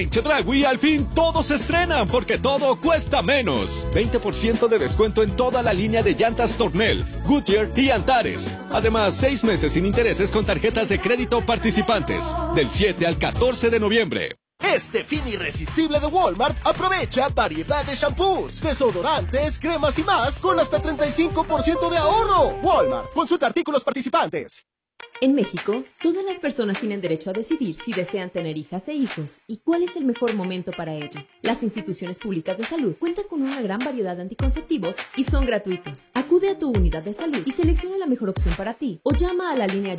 En Chedraui al fin todos se estrenan porque todo cuesta menos. 20% de descuento en toda la línea de llantas Tornel, Goodyear y Antares. Además, 6 meses sin intereses con tarjetas de crédito participantes. Del 7 al 14 de noviembre. Este fin irresistible de Walmart, aprovecha variedad de shampoos, desodorantes, cremas y más con hasta 35% de ahorro. Walmart, consulta artículos participantes. En México, todas las personas tienen derecho a decidir si desean tener hijas e hijos y cuál es el mejor momento para ello. Las instituciones públicas de salud cuentan con una gran variedad de anticonceptivos y son gratuitos. Acude a tu unidad de salud y selecciona la mejor opción para ti o llama a la línea